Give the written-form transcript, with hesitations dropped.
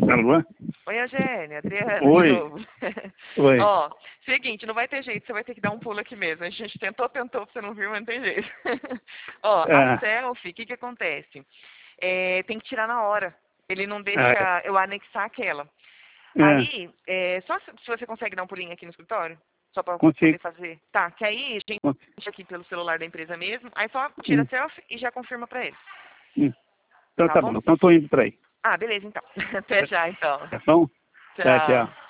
Alô? Oi, Eugênia, Adriana, Oi. de novo. Oi. Ó, seguinte, não vai ter jeito, você vai ter que dar um pulo aqui mesmo. A gente tentou, você não viu, mas não tem jeito. Ó, a Ah, selfie, o que que acontece? Tem que tirar na hora. Ele não ah, deixa eu anexar aquela. ah, Aí, só se você consegue dar um pulinho aqui no escritório, só para poder consigo. fazer. Tá, que aí a gente Consigo. deixa aqui pelo celular da empresa mesmo, aí só tira a Hum, selfie e já confirma para ele. hum. Então Tá tá bom? bom. Então tô indo para aí. Ah, beleza, então. Até já, então. Tá bom? Tá, Tchau. tchau.